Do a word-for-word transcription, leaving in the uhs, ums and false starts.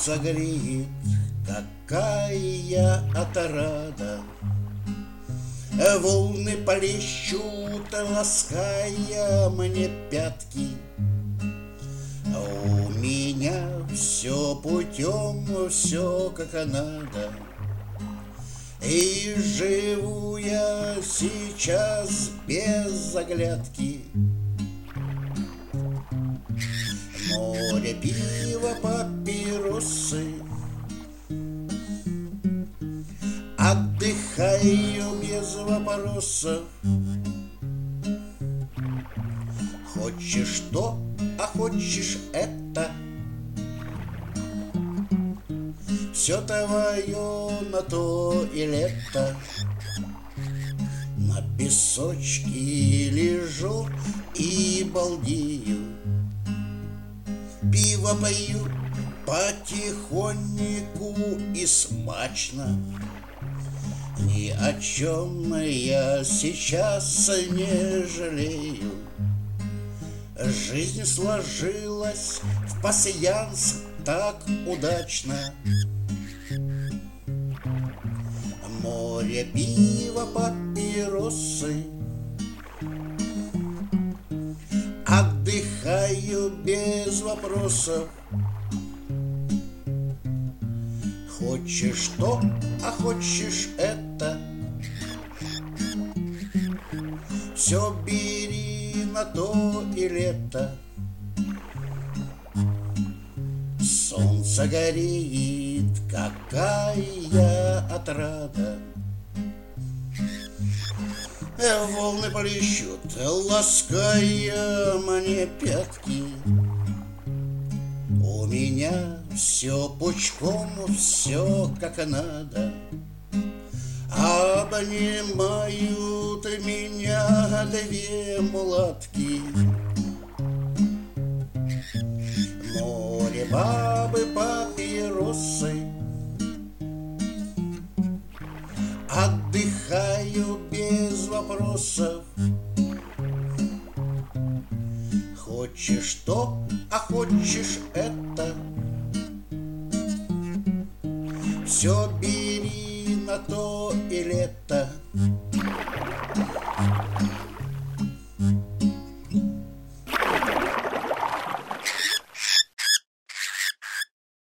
Солнце греет, какая отрада, волны плещут, лаская мне пятки. У меня все путем, все как надо, и живу я сейчас без оглядки. Море, пиво, папиросы, отдыхаю без вопросов. Хочешь то, а хочешь это, все твое на то и лето. На песочке лежу и балдею, пиво пою потихоньку и смачно. Ни о чем я сейчас не жалею. Жизнь сложилась в пасьянс так удачно. Море, пиво, папиросы, отдыхаю без вопросов. Хочешь то, а хочешь это, все бери на то и лето. Солнце гореет, какая отрада, волны плещут, лаская мне пятки. У меня все пучком, все как надо, обнимают меня две мулатки. Море, бабы, папиросы, отдыхаю без вопросов. Хочешь то, а хочешь это, все бери на то и лето.